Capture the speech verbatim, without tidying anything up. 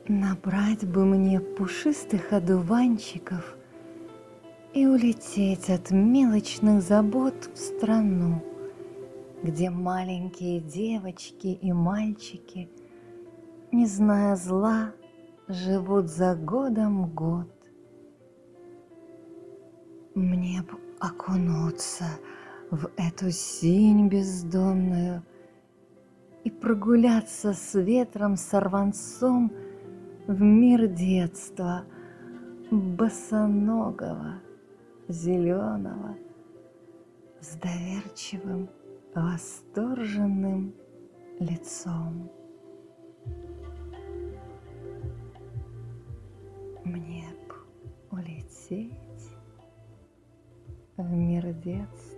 Набрать бы мне пушистых одуванчиков и улететь от мелочных забот в страну, где маленькие девочки и мальчики, не зная зла, живут за годом год. Мне б окунуться в эту синь бездонную и прогуляться с ветром сорванцом в мир детства, босоногого, зеленого, с доверчивым, восторженным лицом. Мне б улететь в мир детства.